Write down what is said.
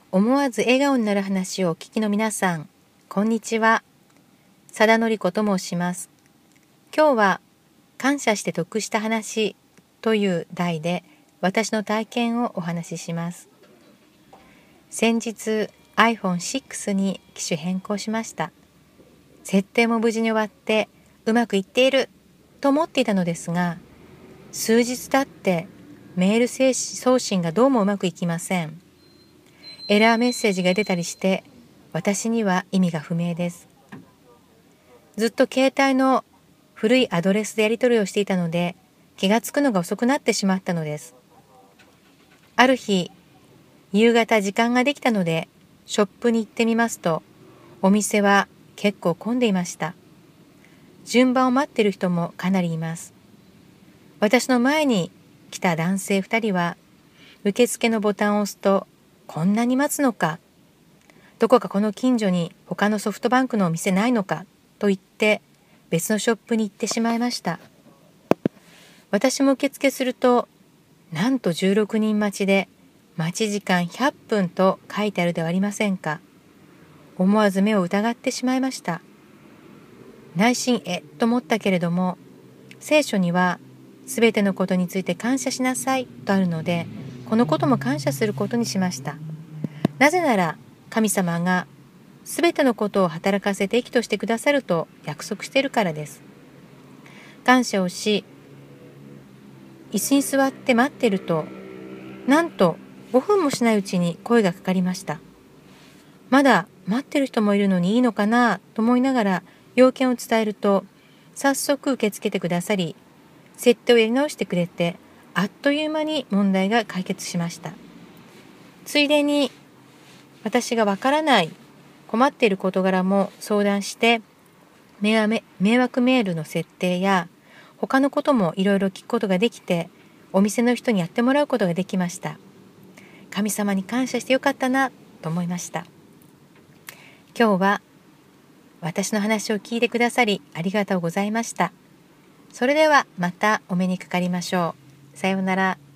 思わず笑顔になる話をお聞きの皆さん、こんにちは。佐田典子と申します。今日は感謝して得した話という題で私の体験をお話しします。先日 iPhone6 に機種変更しました。設定も無事に終わってうまくいっていると思っていたのですが、数日経ってメール送信がどうもうまくいきません。エラーメッセージが出たりして私には意味が不明です。ずっと携帯の古いアドレスでやり取りをしていたので気がつくのが遅くなってしまったのです。ある日夕方時間ができたのでショップに行ってみますと、お店は結構混んでいました。順番を待っている人もかなりいます。私の前に来た男性2人は受付のボタンを押すと、こんなに待つのか、どこかこの近所に他のソフトバンクのお店ないのかと言って別のショップに行ってしまいました。私も受付すると、なんと16人待ちで待ち時間100分と書いてあるではありませんか。思わず目を疑ってしまいました。内心と思ったけれども、聖書にはすべてのことについて感謝しなさいとあるので、このことも感謝することにしました。なぜなら神様がすべてのことを働かせて益としてくださると約束しているからです。感謝をし、椅子に座って待っていると、なんと5分もしないうちに声がかかりました。まだ待ってる人もいるのにいいのかなと思いながら要件を伝えると、早速受け付けてくださり、設定をやり直してくれて、あっという間に問題が解決しました。ついでに私がわからない困っている事柄も相談して、迷惑メールの設定や他のこともいろいろ聞くことができて、お店の人にやってもらうことができました。神様に感謝してよかったなと思いました。今日は私の話を聞いてくださりありがとうございました。それではまたお目にかかりましょう。さようなら。